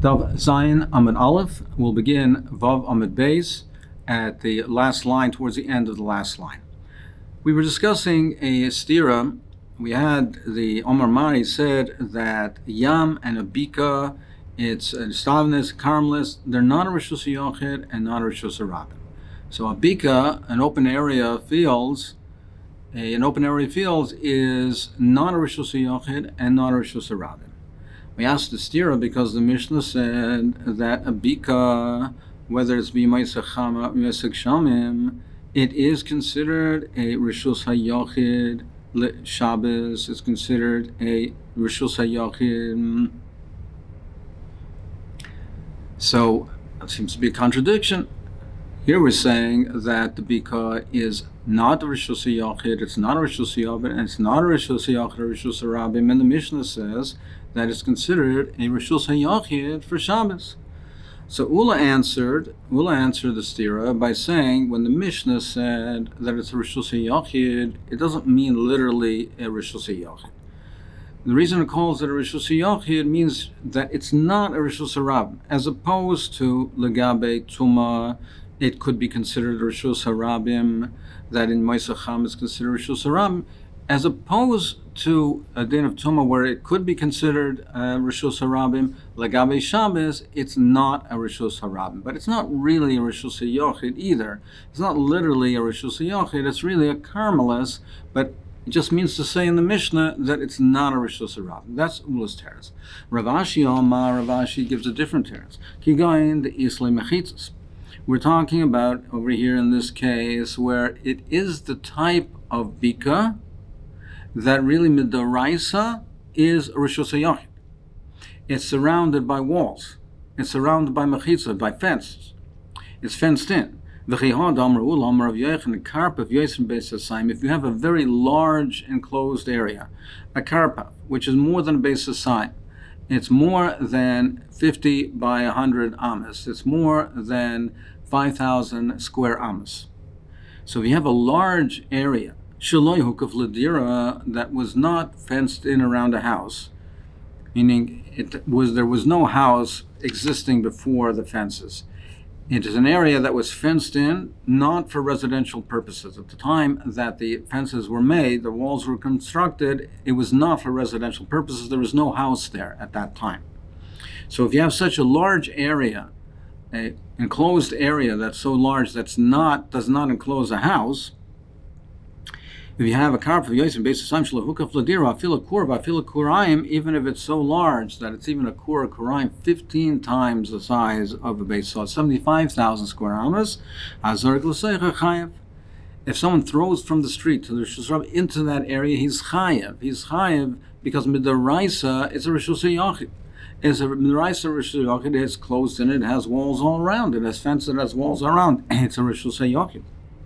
Dav Zayin Amud Aleph will begin Vav Amud Beis at the last line, towards the end of the last line. We were discussing a stira. We had the Omar Mari said that Yam and a Bika, it's a Stavnis, Karmelis, they're not a Rishus Yochid and not a Rishus Rabim. So a Bika, an open area of fields, is not a Rishus Yochid and not a Rishus Rabim. We asked the stira because the Mishnah said that a Bika, whether it's B'Yimai Chama, B'Yimai Shamim, it is considered a Rishus HaYochid Shabbos, it's considered a Rishus HaYochid. So it seems to be a contradiction. Here we're saying that the Bika is not a Rishus HaYochid, it's not a Rishus HaYochid, and it's not a Rishus HaYochid or Rishus HaRabim, and the Mishnah says that it's considered a Rishus HaYochid for Shabbos. So Ula answered the stira by saying when the Mishnah said that it's a Rishus HaYochid, it doesn't mean literally a Rishus HaYochid. The reason it calls it a Rishus HaYochid means that it's not a Rishus HaRabim, as opposed to Legabe Tuma, it could be considered a Rishus HaRabim, that in Moisei Cham is considered Rishus HaRabim, as opposed to a din of Tumah where it could be considered Rishus HaRabim. Legabe Shabbos, it's not a Rishus HaRabim, but it's not really a Rishus HaYochid either. It's not literally a Rishus HaYochid, it's really a Karmelis, but it just means to say in the Mishnah that it's not a Rishus HaRabim. That's Ula's teretz. Rav Ashi gives a different teretz. Kigayin the Islay Mechitzos. We're talking about over here in this case where it is the type of Bika that really Midoraisa is a Rishus HaYochid. It's surrounded by walls. It's surrounded by Mechitza, by fences. It's fenced in. If you have a very large enclosed area, a karpa, which is more than a Beis Hasayim, it's more than 50 by 100 amas. It's more than 5,000 square amas. So if you have a large area, that was not fenced in around a house, meaning there was no house existing before the fences. It is an area that was fenced in, not for residential purposes. At the time that the fences were made, the walls were constructed, it was not for residential purposes. There was no house there at that time. So if you have such a large area, an enclosed area that's so large does not enclose a house, if you have a karp of Yosef based on Shalahukaf Ladira, Afila Kurba, Afila Kuraim, even if it's so large that it's even a Kur Kuraim 15 times the size of a base saw, 75,000 square amas, Azar Glasecha Chayev. If someone throws from the street to the Rishus Rabim into that area, he's Chayev. He's Chayev because Midaraisa is a Rishus HaYochid. It's a Midaraisa Rishus HaYochid, it's closed in, it has walls all around, it has fences, it has walls around, it's a Rishus HaYochid.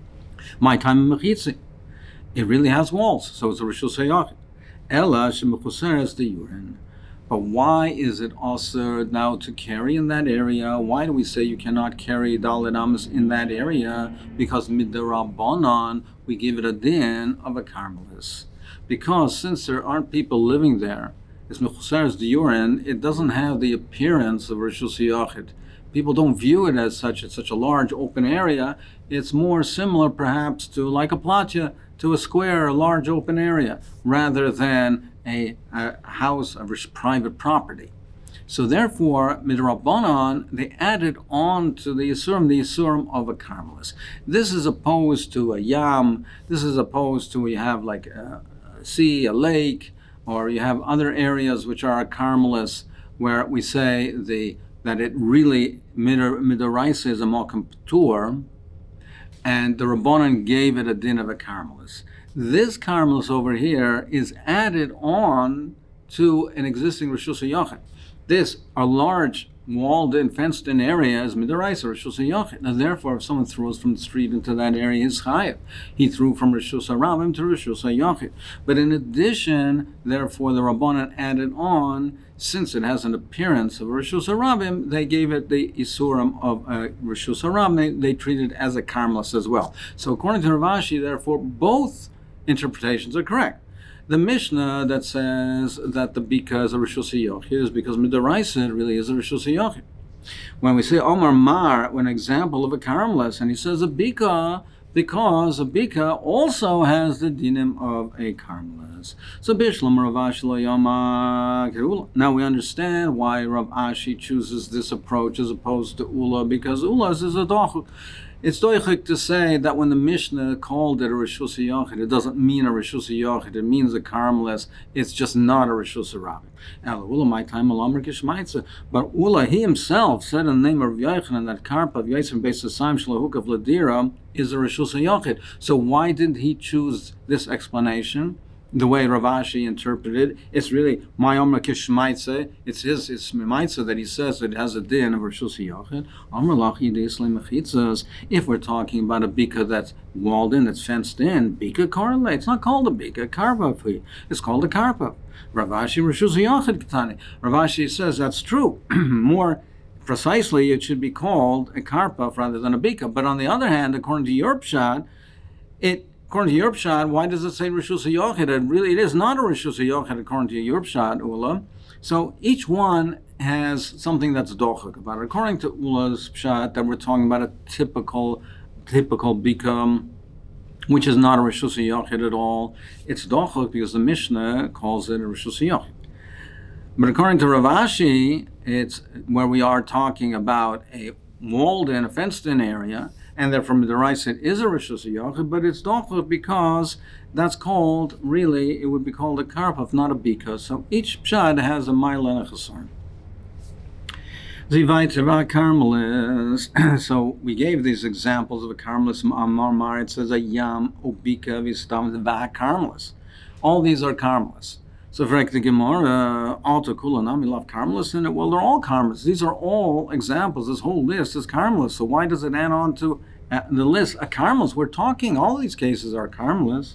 My time in Mechitzi. It really has walls, so it's a Rishus HaYochid. Ela shemechuseres the urine. But why is it also now to carry in that area? Why do we say you cannot carry Dalet Amos in that area? Because midrabanan, we give it a din of a Karmelis. Because since there aren't people living there, it's mechuseres the urine, it doesn't have the appearance of Rishus HaYochid. People don't view it as such. It's such a large open area. It's more similar perhaps to like a platya, to a square, a large open area, rather than a house of private property. So therefore, midrabanan, they added on to the Yisurim of a Karmelis. This is opposed to a Yam, this is opposed to, you have like a sea, a lake, or you have other areas which are a Karmelis, where we say that it really, midoraisa is a malkam ptur, and the Rabbanan gave it a din of a Karmelis. This Karmelis over here is added on to an existing Rishus HaYochid. This, a large walled-in, fenced-in area is Midaraisa, Rishus HaYochid. And therefore, if someone throws from the street into that area, he's Chayev. He threw from Rishus HaRabim to Rishus HaYochid. But in addition, therefore, the Rabbanan added on, since it has an appearance of Rishus HaRabim, they gave it the Isurim of Rishus HaRabim. They treat it as a Karmelis as well. So according to Rav Ashi, therefore, both interpretations are correct. the Mishnah that says that the Bika is a Rishus HaYochid is because Midaraisa it really is a Rishus HaYochid. When we say Omar Mar, an example of a Karmelis, and he says a Bika, because a Bika also has the dinim of a Karmelis. So Bishlam Rav Ashi lo Yama Kerula. Now we understand why Rav Ashi chooses this approach as opposed to Ula, because Ula is a dochuk. It's doichik to say that when the Mishnah called it a Rishus HaYochid, it doesn't mean a Rishus HaYochid, it means a Karmelis, it's just not a Rishus HaRabim. Now, Ula, my time, Alamr Kishmaitza. But Ula, he himself said in the name of Yochanan that Karpa of Yaitzim Beis Hasaim Shlahuk of Ladira is a Rishus HaYochid. So why did he choose this explanation? The way Rav Ashi interpreted, it's really my Omra Kishmaitze. It's Mimaitze that he says it has a din of Rishus HaYochid. Omra Lachi Deisli Mechitzas. If we're talking about a bika that's walled in, that's fenced in, bika correlates. It's not called a bika, karpa. It's called a karpa. Rav Ashi Rishus HaYochid Ketani. Rav Ashi says that's true. More precisely, it should be called a karpa rather than a bika. But on the other hand, according to your pshat, according to your pshat, why does it say Rishus HaYochid? It is not a Rishus HaYochid according to your pshat, Ula. So each one has something that's dochuk about it. According to Ula's pshat, that we're talking about a typical bika, which is not a Rishus HaYochid at all. It's dochuk because the Mishnah calls it a Rishus HaYochid. But according to Rav Ashi, it's where we are talking about a walled-in, a fenced-in area, and therefore Midaraisa it is a Rishus HaYochid, but it's dochuk because that's called, really, it would be called a karpav, not a bika. So each pshad has a ma'ila and a chasar. So we gave these examples of a karmelis. Amar it says a yam, ubika, vistam, va karmelis. All these are karmelis. So for the Gemara, Alta Kulanami love karmelis in it. Well, they're all karmelis. These are all examples. This whole list is karmelis. So why does it add on to the list a karmelis? We're talking, all these cases are karmelis.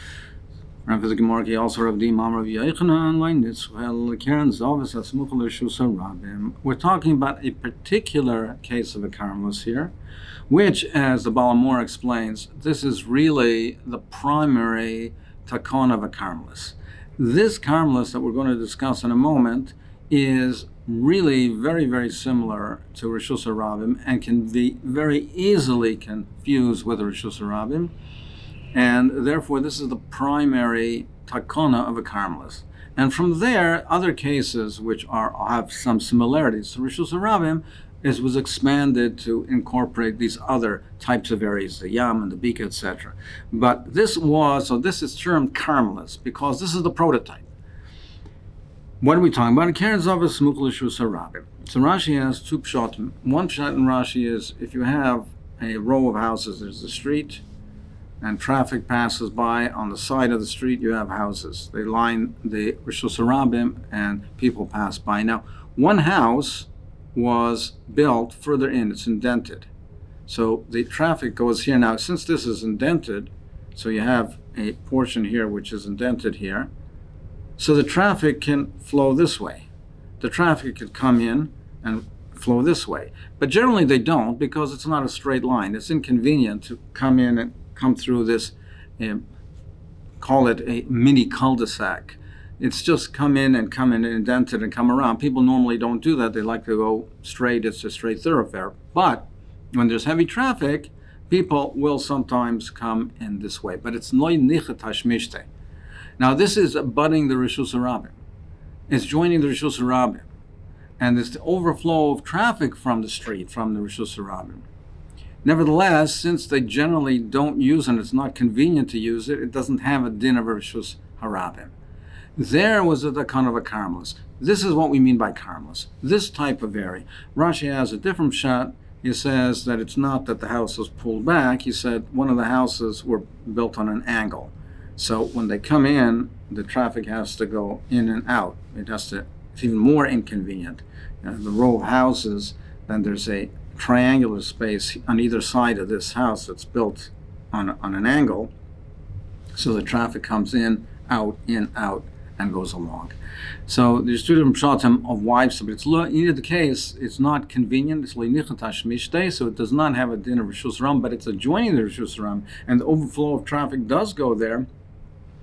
The Gemara also Rav Dimam Rav Yochanan Leinitz Karen Zavis Asmuchel Rishus HaRabim. We're talking about a particular case of a karmelis here, which, as the Balamor explains, this is really the primary takon of a karmelis. This karmelis that we're going to discuss in a moment is really very, very similar to Rishus HaRabim and can be very easily confused with Rishus HaRabim. And therefore, this is the primary takona of a karmelis. And from there, other cases which have some similarities to Rishus HaRabim was expanded to incorporate these other types of areas, the yam and the bika, etc. But this is termed karmelis because this is the prototype. What are we talking about? Karen Zavas Mukul Rishus HaRabim. So Rashi has two pshatim. One pshat in Rashi is if you have a row of houses, there's a street, and traffic passes by. On the side of the street, you have houses. They line the Rishus HaRabim, and people pass by. Now, one house was built further in. It's indented. So the traffic goes here. Now, since this is indented, so you have a portion here which is indented here, so the traffic can flow this way. The traffic could come in and flow this way. But generally they don't because it's not a straight line. It's inconvenient to come in and come through this, call it a mini cul-de-sac. It's just come in and indent it and come around. People normally don't do that. They like to go straight. It's a straight thoroughfare. But when there's heavy traffic, people will sometimes come in this way. But it's loy nichet hashmishte. Now this is abutting the Rishus HaRabim. It's joining the Rishus HaRabim. And it's the overflow of traffic from the street, from the Rishus HaRabim. Nevertheless, since they generally don't use it, and it's not convenient to use it, it doesn't have a din of Rishus HaRabim. There was a kind of a karmelis. This is what we mean by karmelis. This type of area. Rashi has a different shot. He says that it's not that the house was pulled back. He said one of the houses were built on an angle. So when they come in, the traffic has to go in and out. It's even more inconvenient. The row of houses, then there's a triangular space on either side of this house that's built on an angle. So the traffic comes in, out, and goes along. So there's two different pshatim of wives, but it's in either the case, it's not convenient. It's leinichet hashmishte, so it does not have a din of Rishus HaRabim, but it's adjoining the Rishus HaRabim, and the overflow of traffic does go there.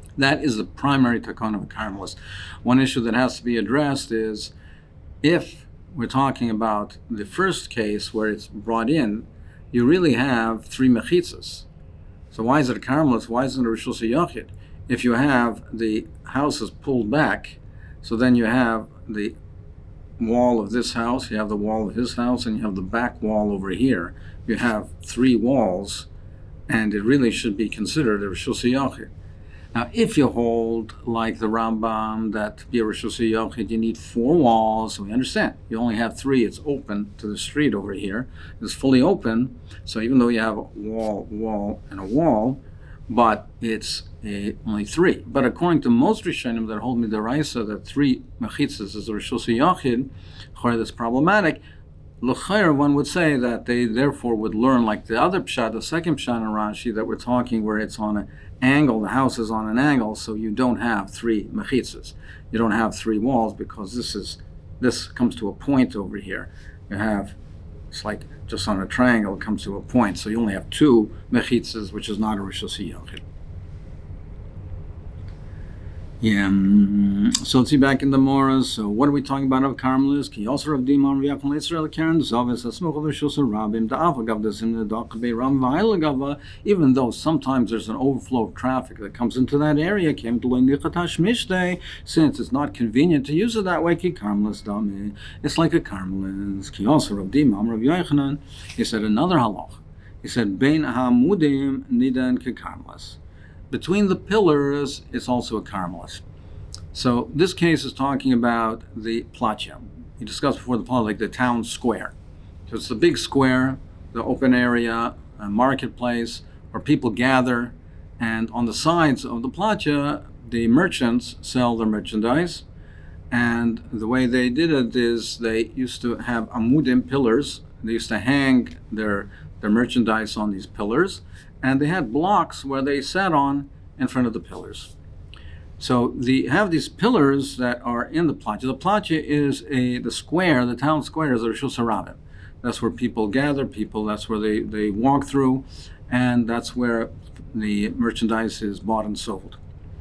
That is the primary takon of a karmelis. One issue that has to be addressed is if we're talking about the first case where it's brought in, you really have three mechitzas. So why is it a karmelis? Why isn't it a rishus yachid? If you have the house is pulled back, so then you have the wall of this house, you have the wall of his house, and you have the back wall over here. You have three walls, and it really should be considered a rishus yachid. Now, if you hold like the Rambam that to be a rishus yachid you need four walls, we understand. You only have three. It's open to the street over here. It's fully open. So even though you have a wall, and a wall, but it's only three. But according to most Rishonim that hold midaraisa that three mechitzas is a rishus yachid, that's problematic. L'chayr, one would say that they therefore would learn like the other pshat, the second pshat in Rashi that we're talking where it's on an angle, the house is on an angle, so you don't have three mechitzas. You don't have three walls because this comes to a point over here. You have, it's like just on a triangle, it comes to a point, so you only have two mechitzas, which is not a rishus yachid. Yeah, so let's see back in the Morah. So what are we talking about of karmelis? Ki also of dimon v'yachon Israel karen zavis asmuch of rishus rabim da'afagav desim nedakbe ram v'ailagava. Even though sometimes there's an overflow of traffic that comes into that area, came to nichatash mishtei, since it's not convenient to use it that way. Ki karmelis dami, it's like a karmelis. Ki also of dimon Rav Yochanan. He said another halach. He said bein hamudim nidan ki karmelis. Between the pillars, it's also a karmelis. So this case is talking about the platya. We discussed before the plot, like the town square. So it's the big square, the open area, a marketplace where people gather, and on the sides of the platya, the merchants sell their merchandise. And the way they did it is they used to have amudim, pillars. They used to hang their merchandise on these pillars. And they had blocks where they sat on in front of the pillars. So they have these pillars that are in the platya. The platya is the square, the town square is a rishus harabim. That's where people gather, that's where they walk through, and that's where the merchandise is bought and sold.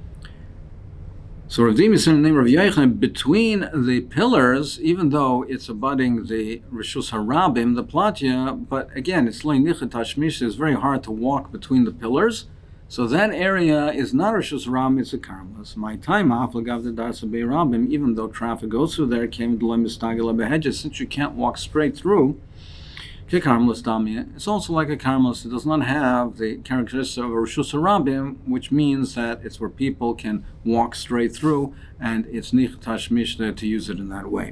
So Rav Dimi said in the name of Yochanan, between the pillars, even though it's abutting the Rishus Harabim, the Platya, but again, it's loy nichet hashmish, it's very hard to walk between the pillars. So that area is not Rishus Harabim, it's a karmelis. My time, Aflagav the Darsa Rabim, even though traffic goes through there, came to loy mistagila behedges, since you can't walk straight through. It's also like a karmelis. It does not have the characteristic of a rishus harabim, which means that it's where people can walk straight through, and it's nichtash mishta to use it in that way.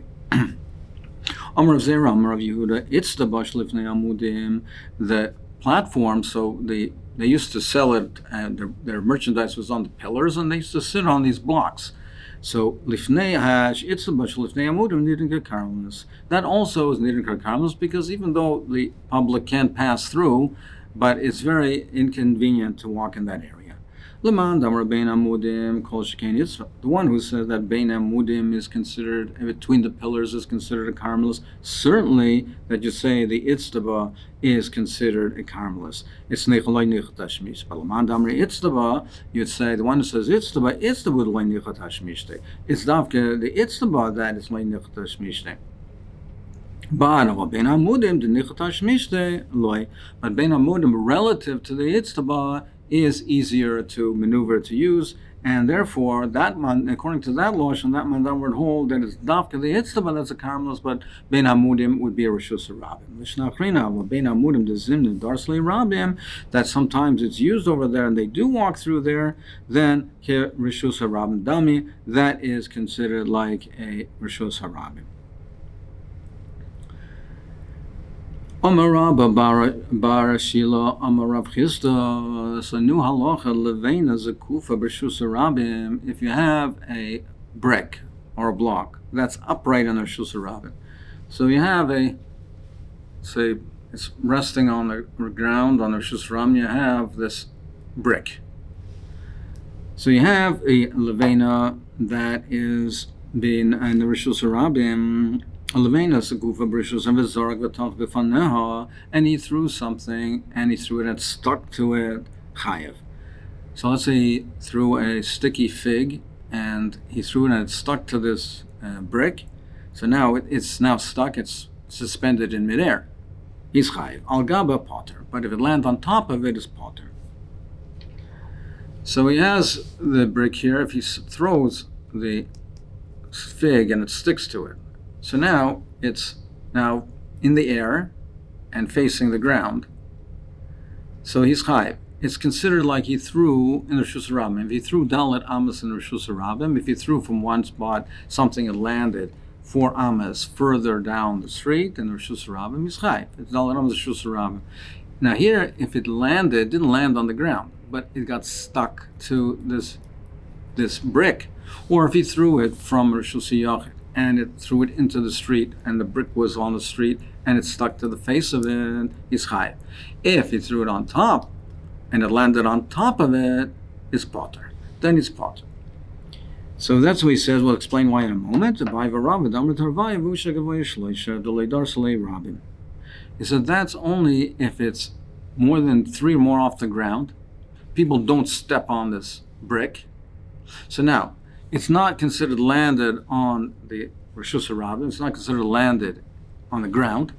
Amar of Zera, Amar of Yehuda, it's the bash lifnei amudim, the platform. So they used to sell it, and their merchandise was on the pillars, and they used to sit on these blocks. So lifnei hash itzabash lifnei amudim nidin karmelis. That also is nidin karmelis because even though the public can't pass through, but it's very inconvenient to walk in that area. Leman damar bein amudim kol shekain yitzvah. The one who says that bein amudim is considered between the pillars is considered a karmelis. Certainly, that you say the itztaba is considered a karmelis. It's necholay nichat hashmish. But leman damar itztaba, you'd say the one who says itztaba would loy nichat hashmishte. It's davke the itztaba that is loy nichat hashmishte. But bein amudim the nichat hashmishte loy. But bein amudim relative to the itztaba is easier to maneuver, to use, and therefore that man, according to that law, and that man that would hold that it's dafka the itztaba that's a karmelis, but bein amudim would be a rishus harabim. Lishnachrina, bein amudim the zimne darslei rabim, that sometimes it's used over there and they do walk through there. Then here rishus harabim dami, that is considered like a rishus harabim. Amarabba bar Shila Amarav Chisda. So new halacha levena zekufa b'rishus harabim. If you have a brick or a block that's upright on the rishus harabim, so you have say it's resting on the ground on the rishus harabim. You have this brick. So you have a levena that is being in the rishus harabim. And he threw something, and he threw it and stuck to it, chayev. So let's say he threw a sticky fig, and he threw it and it stuck to this brick. So now it's now stuck, it's suspended in midair. He's chayiv. Al gaba potter. But if it lands on top of it, it's potter. So he has the brick here. If he throws the fig and it sticks to it, so now it's now in the air and facing the ground. So he's chayiv. It's considered like he threw in the Reshus Harabim. If he threw Dalet Amas in the Reshus Harabim, if he threw from one spot something that landed 4 Amas further down the street in the Reshus Harabim, he's chayiv. It's Dalet Amas Reshus Harabim. Now here, if it didn't land on the ground, but it got stuck to this brick, or if he threw it from Reshus Yachid and it threw it into the street and the brick was on the street and it stuck to the face of it, he's chayiv. If he threw it on top, and it landed on top of it, is potter. Then it's potter. So that's what he says. We'll explain why in a moment. He said that's only if it's more than 3 or more off the ground. People don't step on this brick. So now, it's not considered landed on the Reshus Harabim. It's not considered landed on the ground.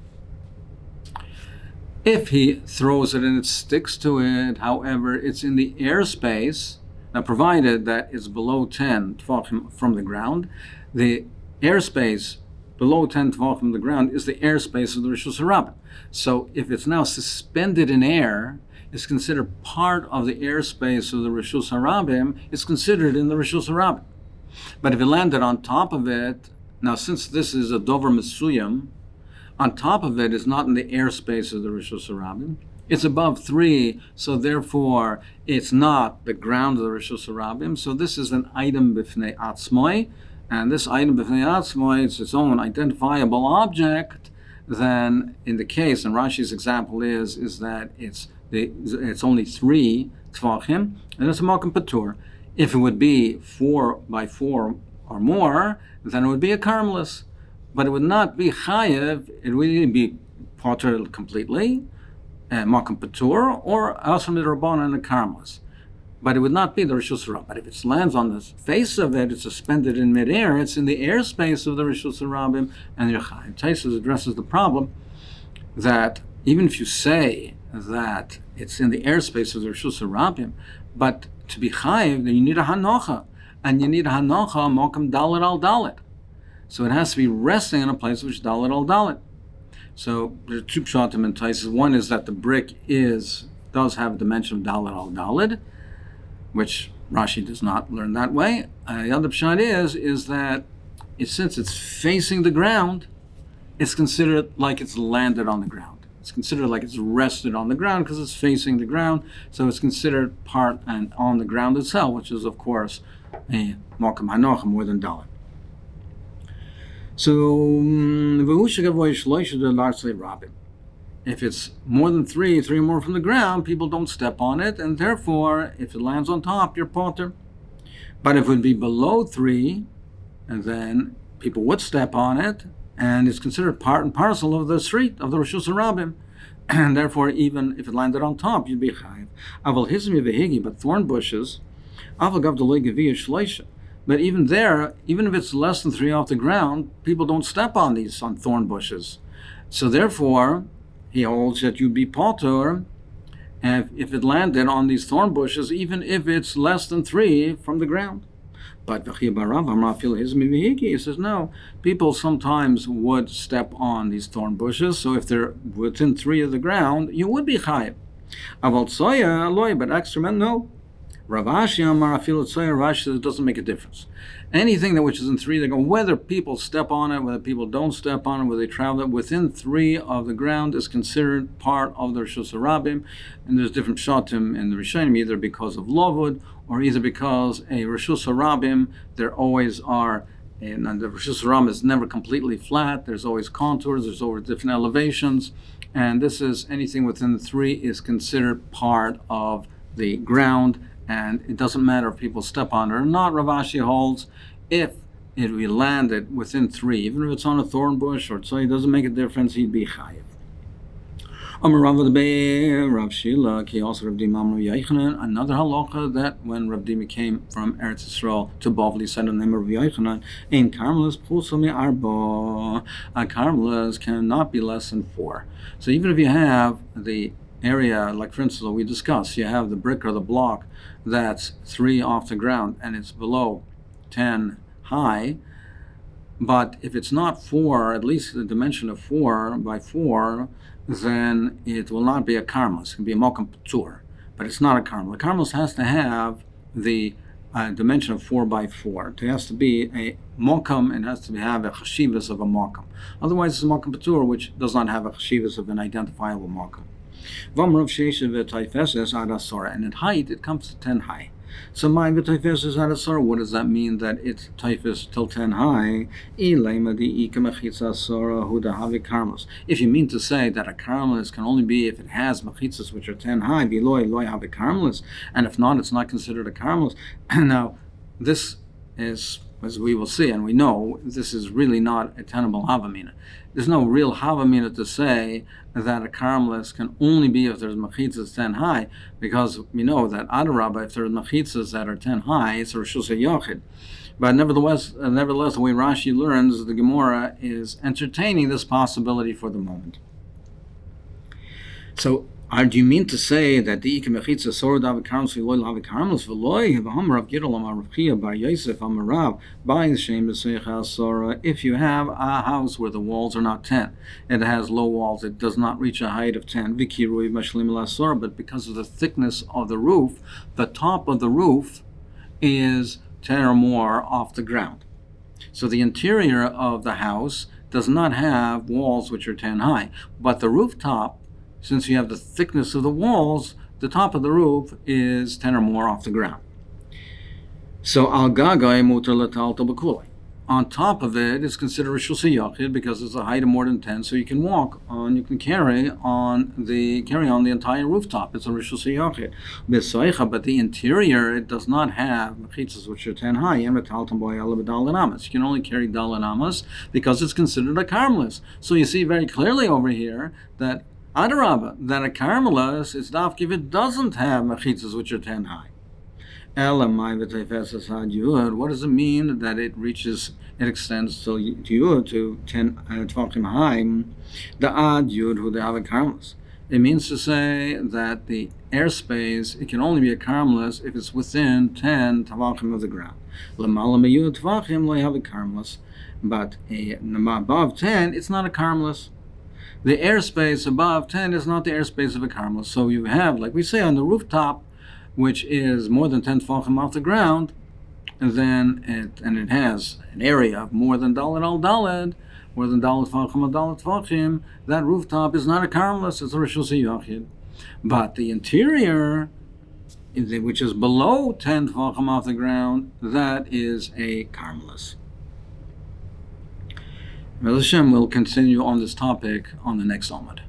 If he throws it and it sticks to it, however, it's in the airspace, now provided that it's below 10 tefachim from the ground, the airspace below 10 tefachim from the ground is the airspace of the Reshus Harabim. So if it's now suspended in air, it's considered part of the airspace of the Reshus Harabim, it's considered in the Reshus Harabim. But if it landed on top of it, now since this is a Dover Mesuyam, on top of it is not in the airspace of the Reshus Harabim. It's above 3, so therefore it's not the ground of the Reshus Harabim. So this is an item b'fnei atzmoi, and this item b'fnei atzmoi is its own identifiable object. Then in the case, and Rashi's example is that it's only 3 tefachim, and it's a malkum patur. If it would be 4 by 4 or more, then it would be a karmelis. But it would not be chayev, it would either be potter completely, makom patur, or asr midrabanan and a karmelis. But it would not be the Reshus Harabim. But if it lands on the face of it, it's suspended in midair, it's in the airspace of the Reshus Harabim, and you're chayev. Taisus addresses the problem that even if you say that it's in the airspace of the Reshus Harabim, but to be chayev, then you need a hanocha, and you need a hanocha makom dalet al dalet. So it has to be resting in a place which is dalet al dalet. So there are 2 pshatim in Taisus. One is that the brick does have a dimension of dalet al dalet, which Rashi does not learn that way. The other pshat is that since it's facing the ground, it's considered like it's landed on the ground. It's considered like it's rested on the ground because it's facing the ground. So it's considered part and on the ground itself, which is of course a makom hanocha more than dalet. So, if it's more than 3 or more from the ground, people don't step on it, and therefore, if it lands on top, you're potter. But if it would be below 3, and then people would step on it, and it's considered part and parcel of the street, of the Reshus Harabim, and therefore, even if it landed on top, you'd be chayiv. But thorn bushes, but even there, even if it's less than 3 off the ground, people don't step on these on thorn bushes. So therefore, he holds that you'd be potter if it landed on these thorn bushes, even if it's less than 3 from the ground. But he says, no, people sometimes would step on these thorn bushes, so if they're within 3 of the ground, you would be chayiv. But extra men, no. Rav Ashi Amar Afil Tzoyer, Rashi says it doesn't make a difference. Anything that which is in 3, they go, whether people step on it, whether people don't step on it, whether they travel it, within 3 of the ground is considered part of the Reshus Harabim. And there's different shatim in the Rishonim, either because of Lovud, or either because a Reshus Harabim, there always are, and the Reshus Harabim is never completely flat, there's always contours, there's always different elevations, and this is anything within the 3 is considered part of the ground. And it doesn't matter if people step on it or not. Rav Ashi holds if it be landed within 3, even if it's on a thorn bush or so, it doesn't make a difference. He'd be chayiv. Amar Rav Debe, Rav Shila, Ki also Rav Dima Rav Yochanan. Another halacha that when Rav Dima came from Eretz Yisrael to Bavli, said the name of Rav Yochanan, Ein Karmelis Pulsami Arba. A Karmelis cannot be less than 4. So even if you have the area, like for instance, we discussed, you have the brick or the block that's 3 off the ground and it's below 10 high. But if it's not 4, at least the dimension of 4 by 4, then it will not be a karmelis. It can be a mokum patur, but it's not a karmelis. A karmelis has to have the dimension of 4 by 4. It has to be a mokum and has to have a chashivas of a mokum. Otherwise, it's a mokum patur, which does not have a chashivas of an identifiable mokum. And in height, it comes to 10 high. So my v'toifes is adasor. What does that mean that it's toifes till 10 high? If you mean to say that a karmelis can only be if it has mechitzas which are 10 high, and if not, it's not considered a karmelis. Now, this is, as we will see, and we know, this is really not a tenable havamina. There's no real havamina to say that a karmelis can only be if there's mechitzas 10 high, because we know that adarabba, if there's mechitzas that are 10 high, it's a rishus yochid. But nevertheless, the way Rashi learns, the Gemara is entertaining this possibility for the moment. So, do you mean to say that the ikemechitza soradav karmelis v'loy lav karmelis v'loy v'hamarav gidol amarav chia bar Yosef amarav buying the shem b'seicha sora? If you have a house where the walls are not 10, it has low walls, it does not reach a height of 10, v'kirui mashlim l'asora, but because of the thickness of the roof, the top of the roof is 10 or more off the ground. So the interior of the house does not have walls which are 10 high, but the rooftop, since you have the thickness of the walls, the top of the roof is 10 or more off the ground. So al gagai mutar latal tabakuli. On top of it is considered rishus yachid because it's a height of more than 10, so you can walk on, you can carry on the entire rooftop. It's a rishus yachid. But the interior, it does not have mechitzas which are 10 high. You can only carry dalanamas because it's considered a karmelis. So you see very clearly over here that adarabba, that a karmelis is dafki if it doesn't have mechitzas which are 10 high. What does it mean that it extends to yud, to 10 tvachim high? The ad yud hu de have karmelis. It means to say that the airspace, it can only be a karmelis if it's within 10 tvachim of the ground. L'malam yud tvachim lo have a karmelis, but above 10, it's not a karmelis. The airspace above 10 is not the airspace of a karmelis. So you have, like we say, on the rooftop, which is more than 10 tefachim off the ground, and it has an area of more than dalet al dalet, more than dalet tefachim al dalet tefachim, that rooftop is not a karmelis, it's a rishus yachid. But the interior, which is below 10 tefachim off the ground, that is a karmelis. Hashem will continue on this topic on the next Amud.